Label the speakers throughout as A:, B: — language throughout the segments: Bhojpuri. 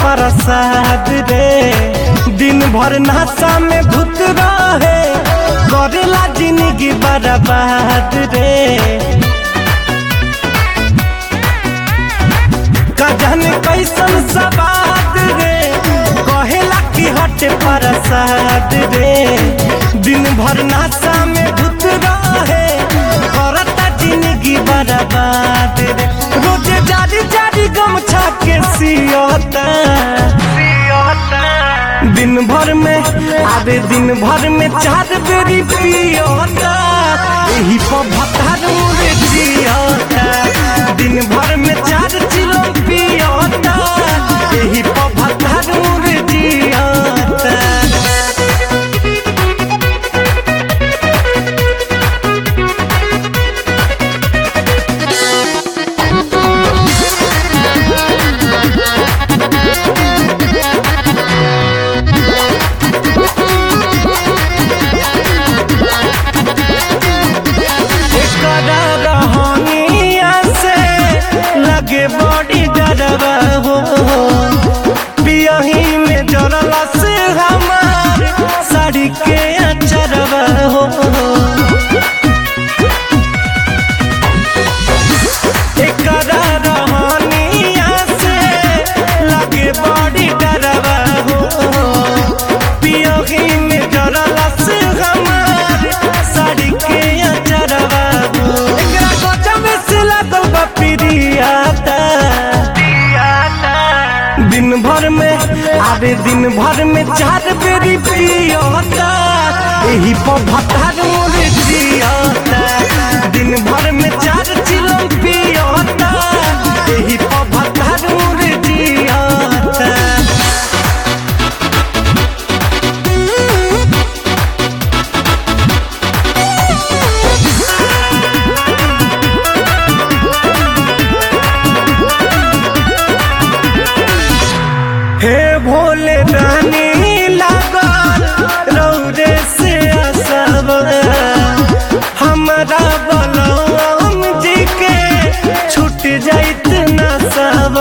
A: प्रसाद रे। दिन भर नशा में धुत रहे, करेला जिंदगी बर्बाद रे। कजन कैसन सवाद रे, कहेला कि हटे प्रसाद रे। दिन भर नशा में धुत रहे, करता जिंदगी बर्बाद रे। रोजे जारी जारी गमछा के सियोता, दिन भर में आधे दिन भर में 4 बेरी पियोता। यही पर भतार मुरे जियोता, दिन भर में 4 चिलो पियोता। यही पर भतार मुरे जियोता। बड़ी डरवा हो, पियही में जरला से हमार साड़ी के अचरवा हो। एकरा रहनिया से लगे बड़ी डरवा हो, पियही में जरला से हमार साड़ी के अचरवा हो। एकरा गजब से लगल बा पिरियाता, दिन भर में आधे दिन भर में 4 बेरी पियोता। यही पर भतार मुरे जियोता, दिन भर में 4 चिलो पियोता। यही पर भतार मुरे जियोता। हे भोले रानी लागल रौरे से असब, हमरा बलराम जी के छूट जाइत न सब।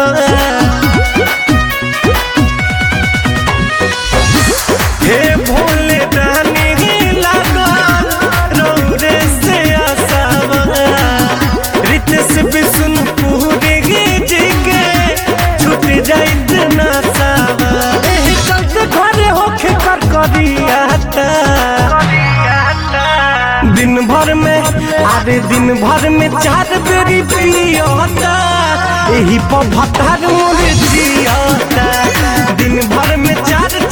A: हे भोले रानी लागल रौरे से असब, रितेश बिशुनपुरी जी के छूट जाइत न सब। एही चलते घरे होके कर करियाता, दिन भर में आधे दिन भर में 4 बेरी पियोता। यही पर भतार मुरे जियोता, दिन भर में 4